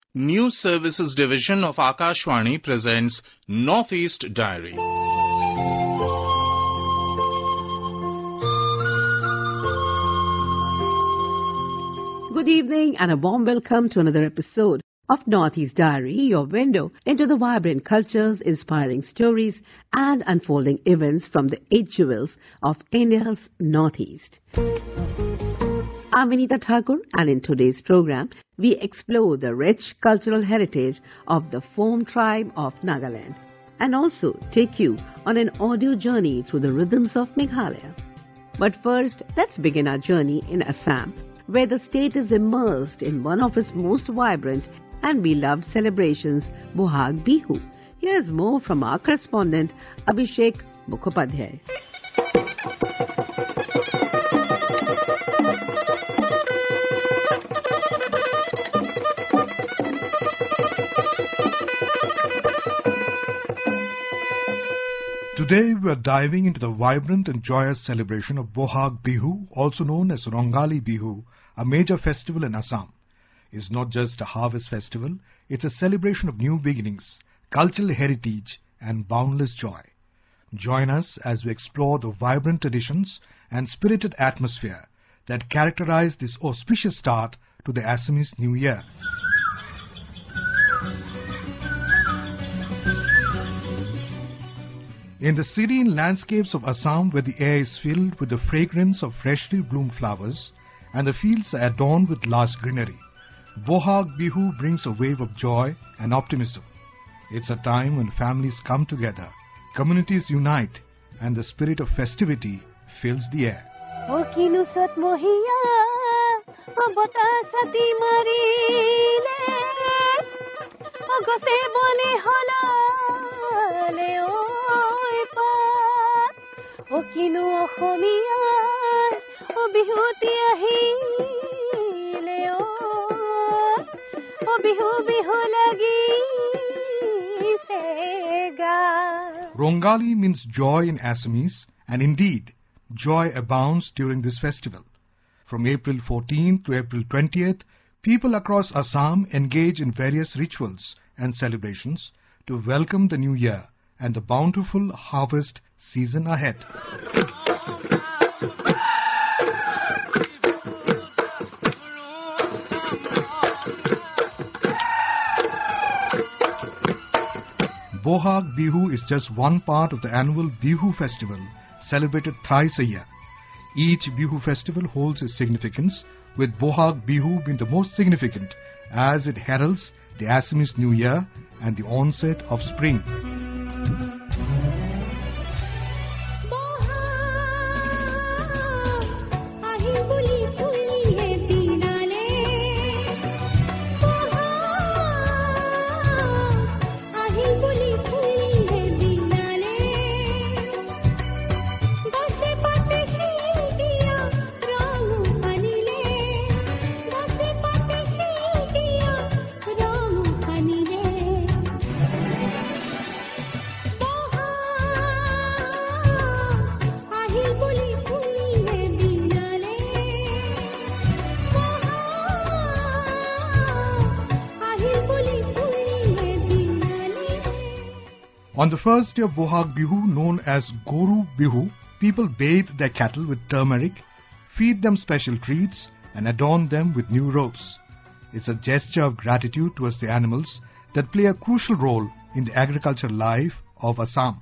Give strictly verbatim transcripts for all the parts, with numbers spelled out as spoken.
News Services Division of Akashvani presents Northeast Diary. Good evening and a warm welcome to another episode of Northeast Diary, your window into the vibrant cultures, inspiring stories and unfolding events from the eight jewels of India's Northeast. I'm Vinita Thakur, and in today's program, we explore the rich cultural heritage of the Phom tribe of Nagaland and also take you on an audio journey through the rhythms of Meghalaya. But first, let's begin our journey in Assam, where the state is immersed in one of its most vibrant and beloved celebrations, Bohag Bihu. Here's more from our correspondent, Abhishek Mukhopadhyay. Today we are diving into the vibrant and joyous celebration of Bohag Bihu, also known as Rongali Bihu, a major festival in Assam. It's not just a harvest festival, it's a celebration of new beginnings, cultural heritage and boundless joy. Join us as we explore the vibrant traditions and spirited atmosphere that characterize this auspicious start to the Assamese New Year. In the serene landscapes of Assam, where the air is filled with the fragrance of freshly bloomed flowers and the fields are adorned with lush greenery, Bohag Bihu brings a wave of joy and optimism. It's a time when families come together, communities unite, and the spirit of festivity fills the air. Rongali means joy in Assamese, and indeed, joy abounds during this festival. From April fourteenth to April twentieth, people across Assam engage in various rituals and celebrations to welcome the new year and the bountiful harvest season ahead. Bohag Bihu is just one part of the annual Bihu festival, celebrated thrice a year. Each Bihu festival holds its significance, with Bohag Bihu being the most significant as it heralds the Assamese New Year and the onset of spring. On the first day of Bohag Bihu, known as Goru Bihu, people bathe their cattle with turmeric, feed them special treats and adorn them with new robes. It's a gesture of gratitude towards the animals that play a crucial role in the agricultural life of Assam.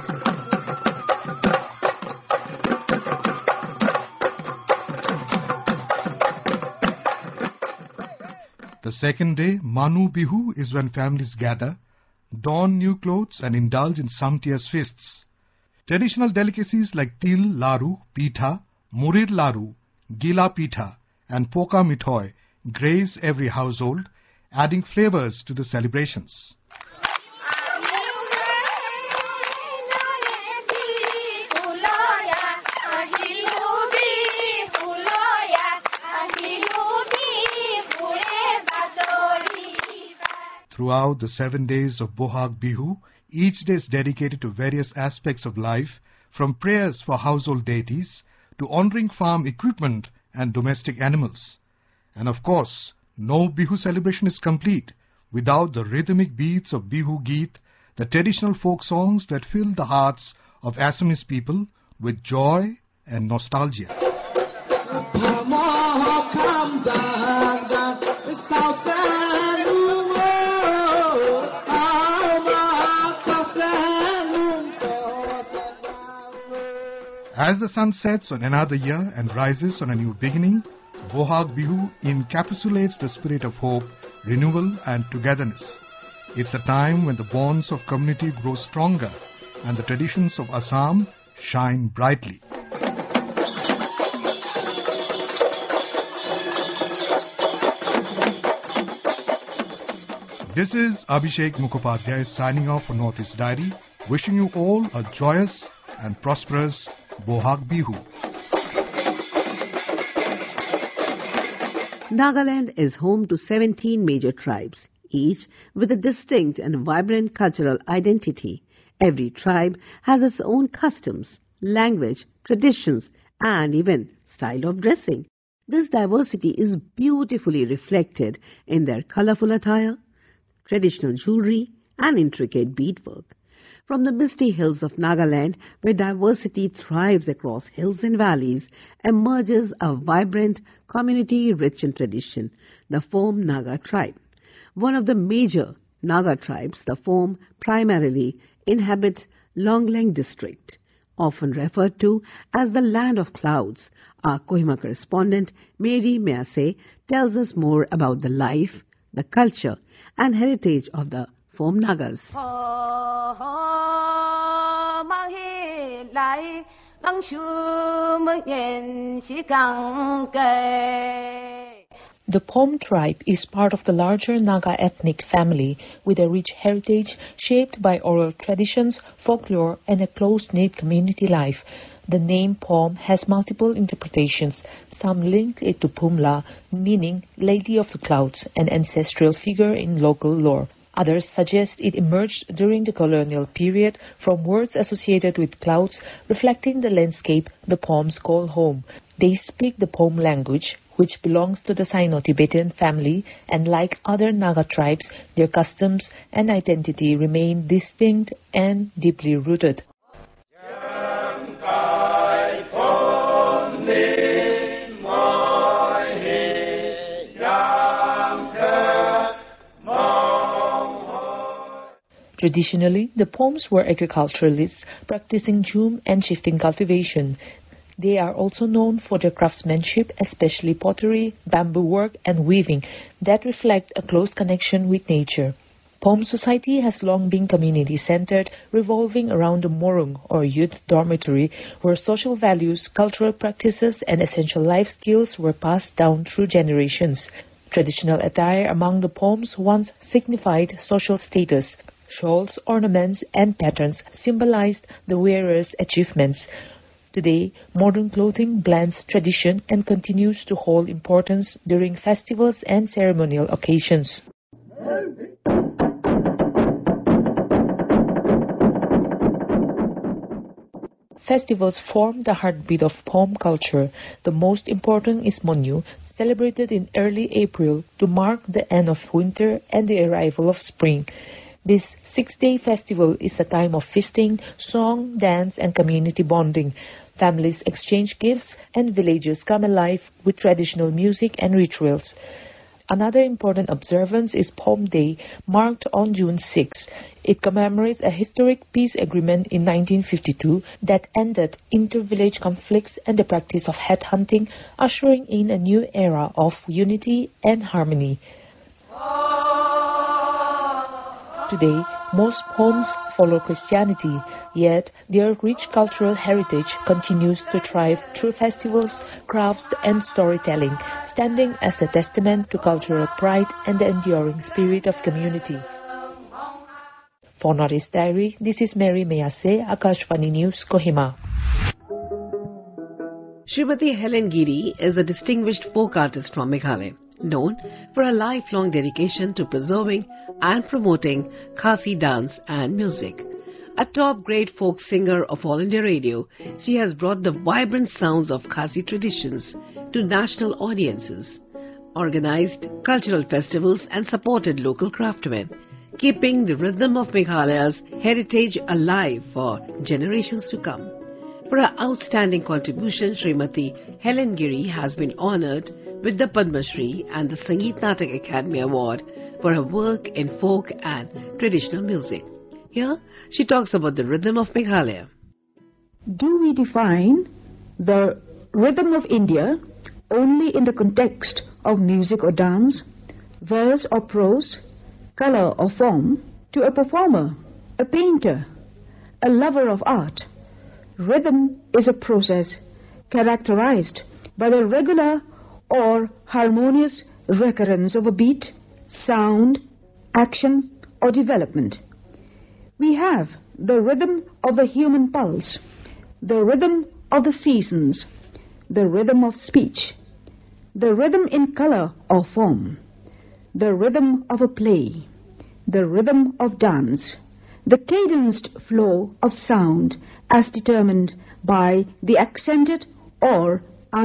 The second day, Manu Bihu, is when families gather, don new clothes and indulge in sumptuous feasts. Traditional delicacies like til laru, pitha, murir laru, gila pitha and poka mithoi grace every household, adding flavors to the celebrations. Throughout the seven days of Bohag Bihu, each day is dedicated to various aspects of life, from prayers for household deities to honoring farm equipment and domestic animals. And of course, no Bihu celebration is complete without the rhythmic beats of Bihu Geet, the traditional folk songs that fill the hearts of Assamese people with joy and nostalgia. As the sun sets on another year and rises on a new beginning, Bohag Bihu encapsulates the spirit of hope, renewal and togetherness. It's a time when the bonds of community grow stronger and the traditions of Assam shine brightly. This is Abhishek Mukhopadhyay signing off for Northeast Diary, wishing you all a joyous and prosperous Bohag Bihu. Nagaland is home to seventeen major tribes, each with a distinct and vibrant cultural identity. Every tribe has its own customs, language, traditions, and even style of dressing. This diversity is beautifully reflected in their colorful attire, traditional jewelry, and intricate beadwork. From the misty hills of Nagaland, where diversity thrives across hills and valleys, emerges a vibrant community rich in tradition, the Phom Naga tribe. One of the major Naga tribes, the Phom primarily inhabit Longlang district, often referred to as the land of clouds. Our Kohima correspondent Mary Mayase tells us more about the life, the culture and heritage of the Phom Nagas. The Phom tribe is part of the larger Naga ethnic family with a rich heritage shaped by oral traditions, folklore and a close-knit community life. The name Phom has multiple interpretations. Some link it to Phumla, meaning Lady of the Clouds, an ancestral figure in local lore. Others suggest it emerged during the colonial period from words associated with clouds, reflecting the landscape the Phoms call home. They speak the Phom language, which belongs to the Sino-Tibetan family, and like other Naga tribes, their customs and identity remain distinct and deeply rooted. Traditionally, the Phoms were agriculturalists practicing jhum and shifting cultivation. They are also known for their craftsmanship, especially pottery, bamboo work and weaving, that reflect a close connection with nature. Phom society has long been community-centered, revolving around the morung or youth dormitory, where social values, cultural practices and essential life skills were passed down through generations. Traditional attire among the Phoms once signified social status. Shawls, ornaments and patterns symbolized the wearer's achievements. Today, modern clothing blends tradition and continues to hold importance during festivals and ceremonial occasions. Festivals form the heartbeat of Phom culture. The most important is Monyu, celebrated in early April to mark the end of winter and the arrival of spring. This six-day festival is a time of feasting, song, dance and community bonding. Families exchange gifts and villages come alive with traditional music and rituals. Another important observance is Phom Day, marked on June sixth. It commemorates a historic peace agreement in nineteen fifty-two that ended inter-village conflicts and the practice of headhunting, ushering in a new era of unity and harmony. Today, most Phoms follow Christianity, yet their rich cultural heritage continues to thrive through festivals, crafts and storytelling, standing as a testament to cultural pride and the enduring spirit of community. For Northeast Diary, this is Mary Mayase, Akashvani News, Kohima. Srimati Helen Giri is a distinguished folk artist from Meghalaya, known for her lifelong dedication to preserving and promoting Khasi dance and music. A top-grade folk singer of All India Radio, she has brought the vibrant sounds of Khasi traditions to national audiences. organized cultural festivals and supported local craftsmen, keeping the rhythm of Meghalaya's heritage alive for generations to come. For her outstanding contribution, Srimati Helen Giri has been honored with the Padma Shri and the Sangeet Natak Academy Award for her work in folk and traditional music. Here, she talks about the rhythm of Meghalaya. Do we define the rhythm of India only in the context of music or dance, verse or prose, color or form? To a performer, a painter, a lover of art, rhythm is a process characterized by the regular or harmonious recurrence of a beat, sound, action, or development. We have the rhythm of the human pulse, the rhythm of the seasons, the rhythm of speech, the rhythm in color or form, the rhythm of a play, the rhythm of dance, the cadenced flow of sound as determined by the accented or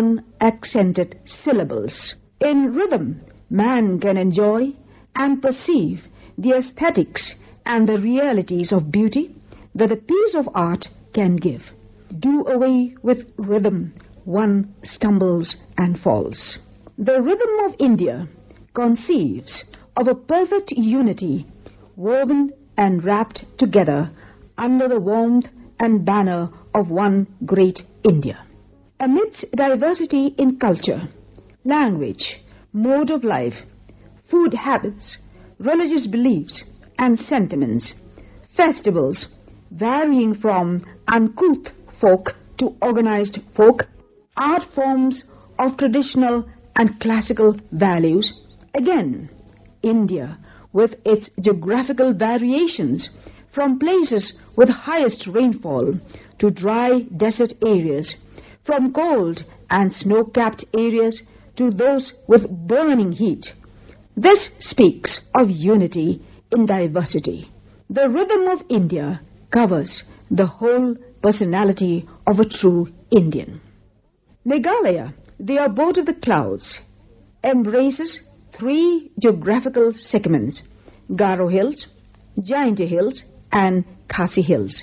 unaccented syllables. In rhythm, man can enjoy and perceive the aesthetics and the realities of beauty that a piece of art can give. Do away with rhythm, one stumbles and falls. The rhythm of India conceives of a perfect unity, woven and wrapped together under the warmth and banner of one great India. Amidst diversity in culture, language, mode of life, food habits, religious beliefs and sentiments, festivals varying from uncouth folk to organized folk, art forms of traditional and classical values. Again, India, with its geographical variations from places with highest rainfall to dry desert areas, from cold and snow-capped areas to those with burning heat. This speaks of unity in diversity. The rhythm of India covers the whole personality of a true Indian. Meghalaya, the abode of the clouds, embraces three geographical segments: Garo Hills, Jaintia Hills and Khasi Hills.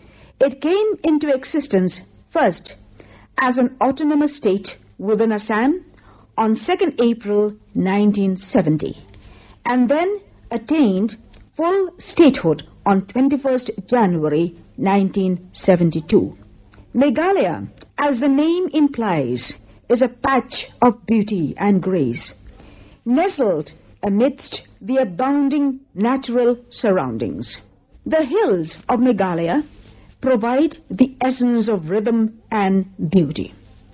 It came into existence first as an autonomous state within Assam on second April nineteen seventy and then attained full statehood on twenty-first January nineteen seventy-two. Meghalaya, as the name implies, is a patch of beauty and grace, nestled amidst the abounding natural surroundings. The hills of Meghalaya provide the essence of rhythm and beauty.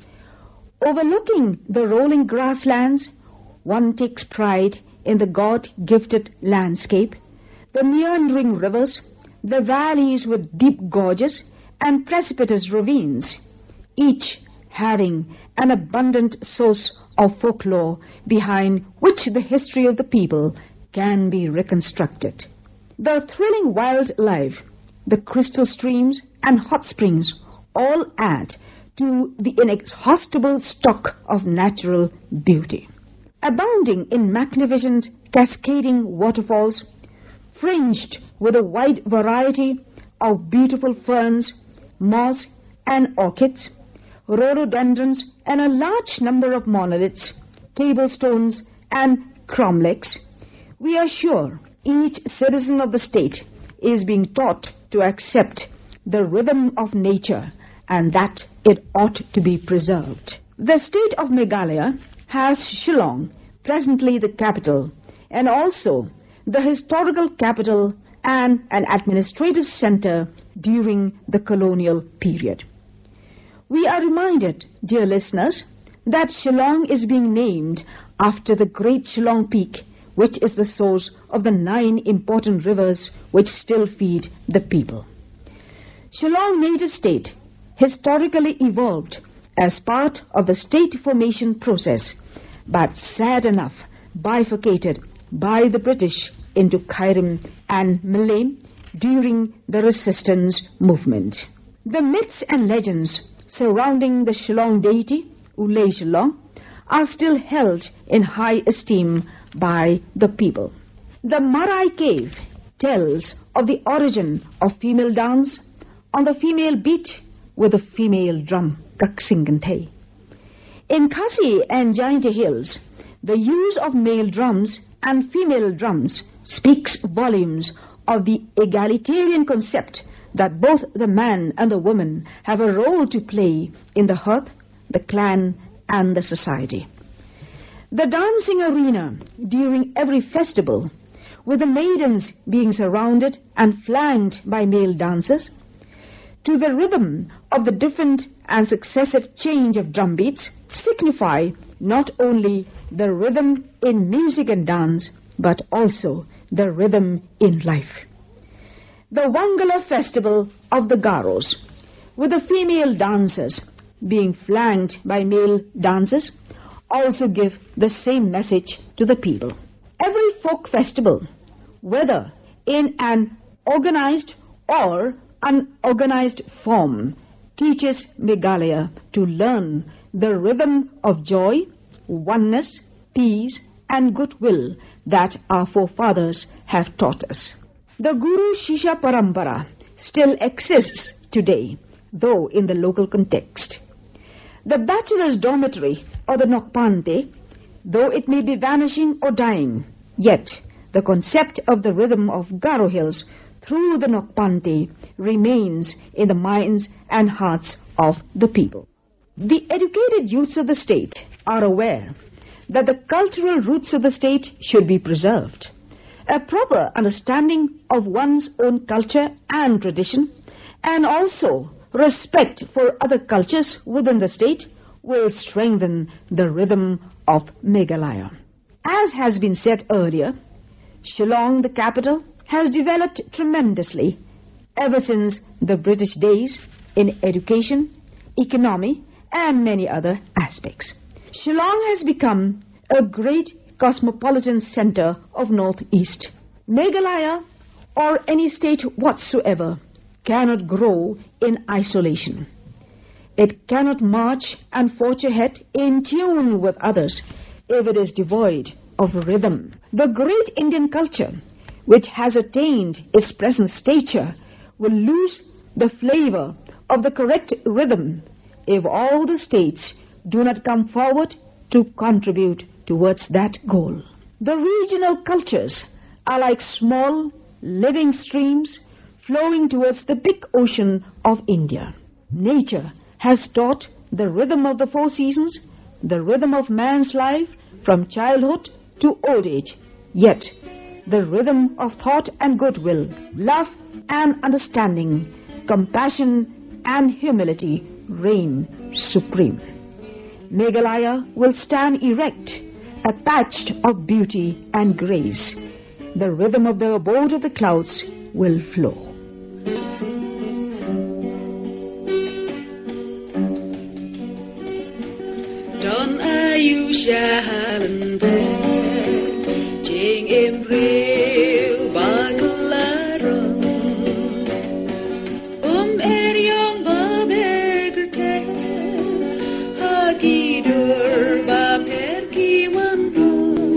Overlooking the rolling grasslands, one takes pride in the God-gifted landscape, the meandering rivers, the valleys with deep gorges and precipitous ravines, each having an abundant source of folklore behind which the history of the people can be reconstructed. The thrilling wildlife, the crystal streams and hot springs all add to the inexhaustible stock of natural beauty. Abounding in magnificent cascading waterfalls, fringed with a wide variety of beautiful ferns, moss and orchids, rhododendrons and a large number of monoliths, tablestones and cromlechs, we are sure each citizen of the state is being taught to accept the rhythm of nature and that it ought to be preserved. The state of Meghalaya has Shillong, presently the capital, and also the historical capital and an administrative center during the colonial period. We are reminded, dear listeners, that Shillong is being named after the great Shillong Peak, which is the source of the nine important rivers which still feed the people. Shillong native state historically evolved as part of the state formation process, but sad enough bifurcated by the British into Kairim and Malay during the resistance movement. The myths and legends surrounding the Shillong deity, Ulay Shillong, are still held in high esteem by the people. The Marai Cave tells of the origin of female dance on the female beat with the female drum, Kaksinganthe. In Khasi and Jaintia Hills, the use of male drums and female drums speaks volumes of the egalitarian concept that both the man and the woman have a role to play in the hearth, the clan, and the society. The dancing arena during every festival, with the maidens being surrounded and flanked by male dancers, to the rhythm of the different and successive change of drum beats, signify not only the rhythm in music and dance, but also the rhythm in life. The Wangala festival of the Garos, with the female dancers being flanked by male dancers, also give the same message to the people. Every folk festival, whether in an organized or unorganized form, teaches Meghalaya to learn the rhythm of joy, oneness, peace, and goodwill that our forefathers have taught us. The Guru Shishya Parampara still exists today, though in the local context. The bachelor's dormitory, or the Nokpante, though it may be vanishing or dying, yet the concept of the rhythm of Garo Hills through the Nokpante remains in the minds and hearts of the people. The educated youths of the state are aware that the cultural roots of the state should be preserved. A proper understanding of one's own culture and tradition, and also respect for other cultures within the state, will strengthen the rhythm of Meghalaya. As has been said earlier, Shillong, the capital, has developed tremendously ever since the British days in education, economy, and many other aspects. Shillong has become a great cosmopolitan center of Northeast. Meghalaya, or any state whatsoever, cannot grow in isolation. It cannot march and forge ahead in tune with others if it is devoid of rhythm. The great Indian culture, which has attained its present stature, will lose the flavor of the correct rhythm if all the states do not come forward to contribute towards that goal. The regional cultures are like small, living streams flowing towards the big ocean of India. Nature has taught the rhythm of the four seasons, the rhythm of man's life from childhood to old age. Yet, the rhythm of thought and goodwill, love and understanding, compassion and humility reign supreme. Meghalaya will stand erect, attached of beauty and grace. The rhythm of the abode of the clouds will flow. Don Ayusha Halande, Jing Imbril Bakalarong, Um Eryong Babegerte, Hagidur Baperki Wando.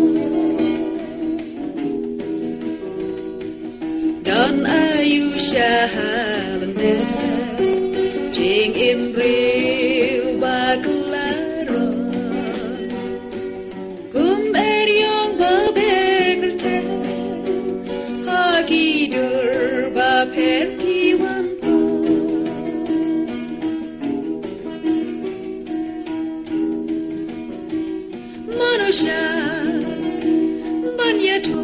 Don Ayusha Halande, Jing Imbril Bakalarong. Manusha Banyato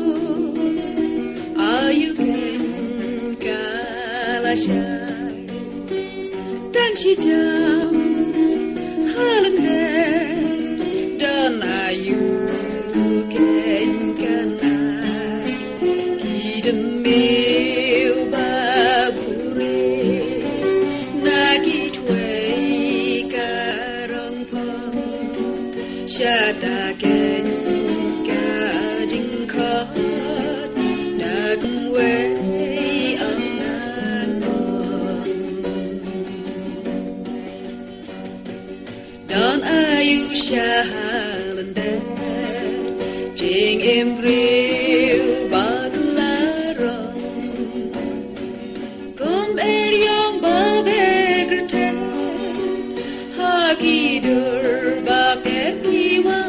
Ayuken Kalasha Dangshijam Halande Dan Ayuken Kana Kidamil Babure Nagitwe Karangpa Shadaken Kajinkat Nagumwe Anano Don Ayusha Embryo badlaron Kom er yang babegrten Hagidur babekiwan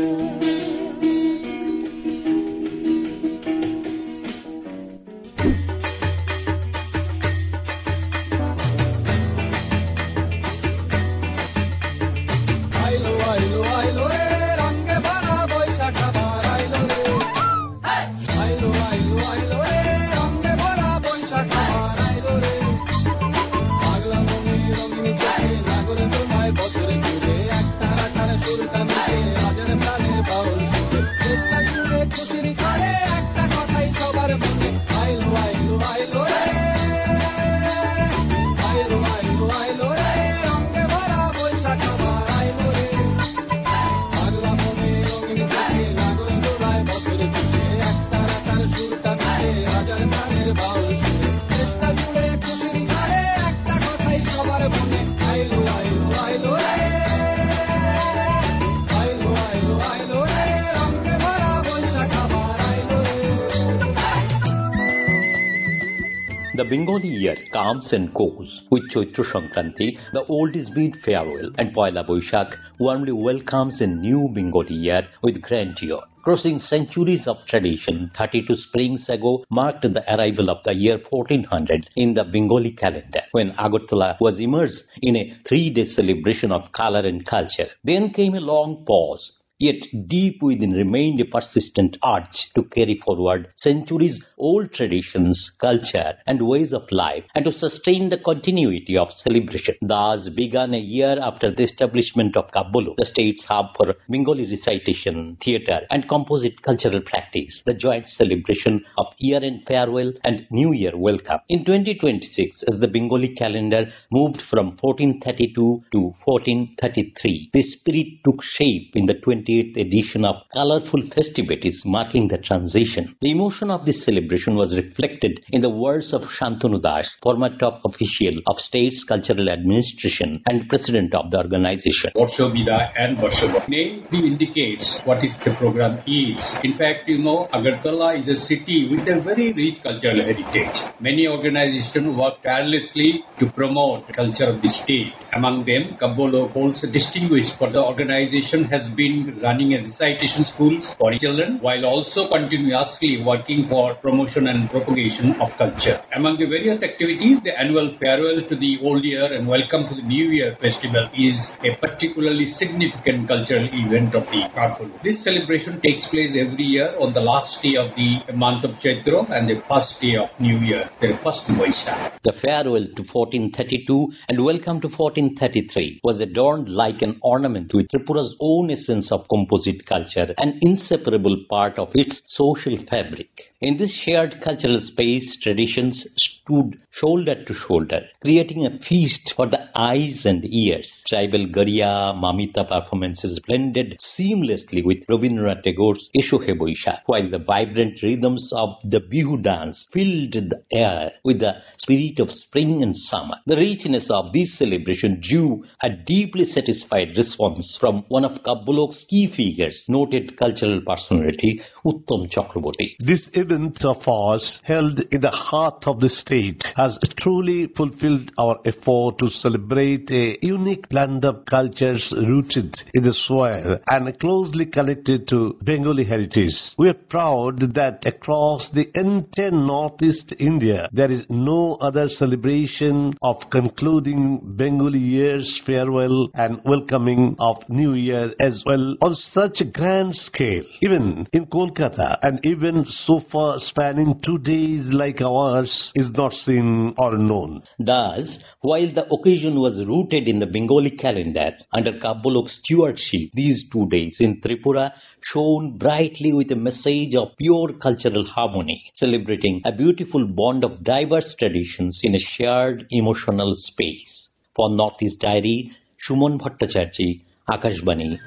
The Bengali year comes and goes. With Chaitra Sankranti, the old is bid farewell, and Poila Boishakh warmly welcomes a new Bengali year with grandeur. Crossing centuries of tradition, thirty-two springs ago marked the arrival of the year fourteen hundred in the Bengali calendar, when Agartala was immersed in a three-day celebration of color and culture. Then came a long pause. Yet deep within remained a persistent urge to carry forward centuries-old traditions, culture and ways of life, and to sustain the continuity of celebration. Thus began a year after the establishment of Kabbolo, the state's hub for Bengali recitation, theatre and composite cultural practice, the joint celebration of year-end farewell and New Year welcome. In twenty twenty-six, as the Bengali calendar moved from fourteen thirty-two to fourteen thirty-three, the spirit took shape in the twentieth edition of colorful festivities marking the transition. The emotion of this celebration was reflected in the words of Shantanu Das, former top official of State's Cultural Administration and president of the organization. Varsho Bidai and Varsho name indicates what is the program is. In fact, you know, Agartala is a city with a very rich cultural heritage. Many organizations work tirelessly to promote the culture of the state. Among them, Kabbolo holds a distinguished, for the organization has been running a recitation school for children while also continuously working for promotion and propagation of culture. Among the various activities, the annual farewell to the old year and welcome to the new year festival is a particularly significant cultural event of the Kabbolo. This celebration takes place every year on the last day of the month of Chaitra and the first day of new year, the first Vaishakh. The farewell to fourteen thirty-two and welcome to fourteen thirty-three was adorned like an ornament with Tripura's own essence of composite culture, an inseparable part of its social fabric. In this shared cultural space, traditions stood shoulder to shoulder, creating a feast for the eyes and ears. Tribal Gariya, Mamita performances blended seamlessly with Rabindranath Tagore's Esho He Boishakh, while the vibrant rhythms of the Bihu dance filled the air with the spirit of spring and summer. The richness of this celebration drew a deeply satisfied response from one of Kabbolo's key figures, noted cultural personality Uttam Chakraborty. This event of ours, held in the heart of the state, has truly fulfilled our effort to celebrate a unique blend of cultures rooted in the soil and closely connected to Bengali heritage. We are proud that across the entire Northeast India, there is no other celebration of concluding Bengali year's farewell and welcoming of New Year as well on such a grand scale. Even in Kolkata, an event so far spanning two days like ours is not seen or known. Thus, while the occasion was rooted in the Bengali calendar under Kabbolo's stewardship, these two days in Tripura shone brightly with a message of pure cultural harmony, celebrating a beautiful bond of diverse traditions in a shared emotional space. For Northeast Diary, Shumon Bhattacharjee, Akashbani,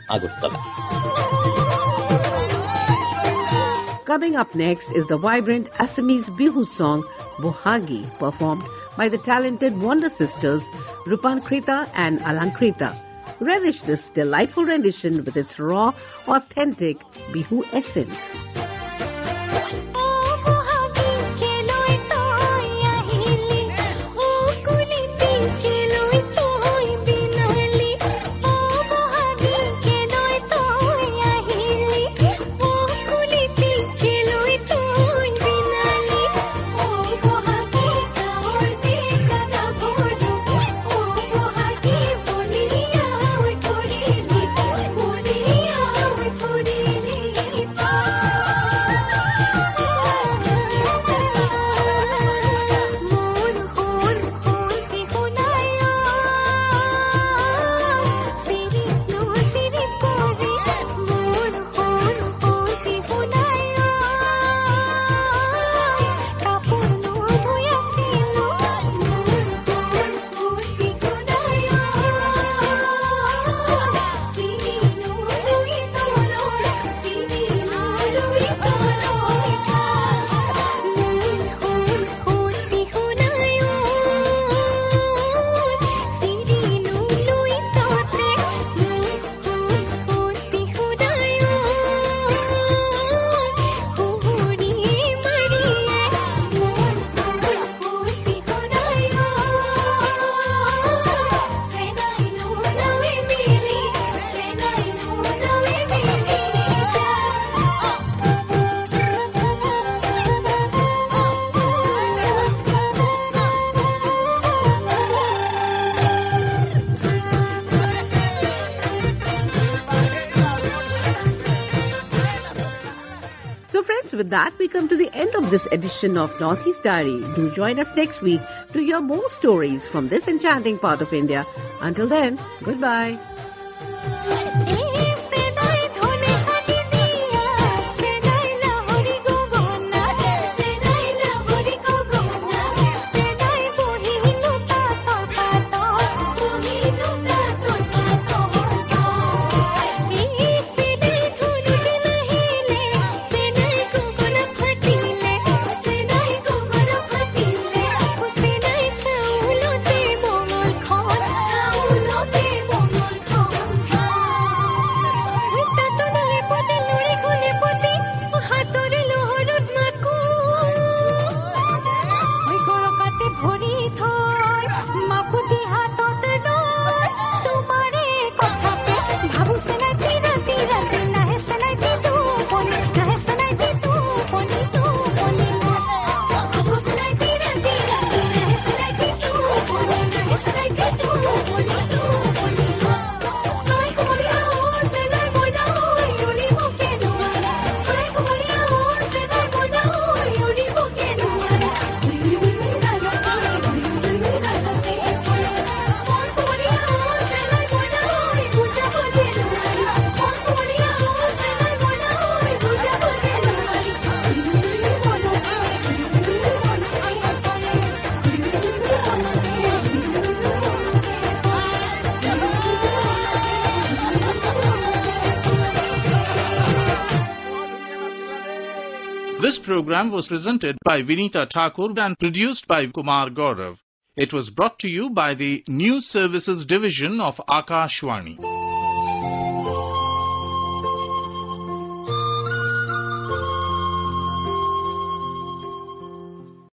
Agartala. Coming up next is the vibrant Assamese Bihu song Bohagi, performed by the talented Wonder Sisters Rupankrita and Alankrita. Relish this delightful rendition with its raw, authentic Bihu essence. With that, we come to the end of this edition of Northeast Diary. Do join us next week to hear more stories from this enchanting part of India. Until then, goodbye. This program was presented by Vinita Thakur and produced by Kumar Gaurav. It was brought to you by the News Services Division of Akashvani.